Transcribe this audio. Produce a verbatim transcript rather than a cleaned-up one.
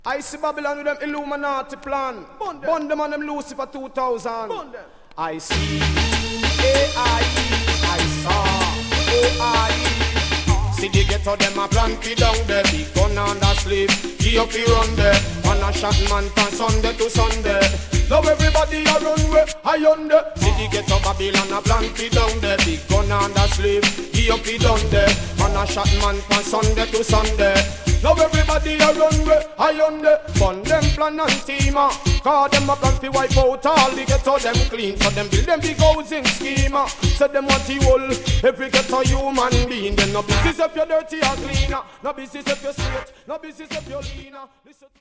I see Babylon with them Illuminati plan. Bond them, Bond them and them Lucifer two thousand. Bond them. I see A I E, I saw O I E. See the ghetto them a plan fi down there. Big gun under sleep, he up fi run there. Man a shot man from Sunday to Sunday. Now everybody a run where I under. See the ghetto Babylon a plan fi down there. Big gun under sleep, he up fi down there. Man a shot man from Sunday to Sunday. Now everybody a run where I under. Fun them plan and steamer. Call them a plan fi wipe out all the ghetto them clean. So them build them big housing schema. So them want the whole every ghetto human being. Then no business if you're dirty or cleaner. No business if you're straight. No business if you're leaner. Listen.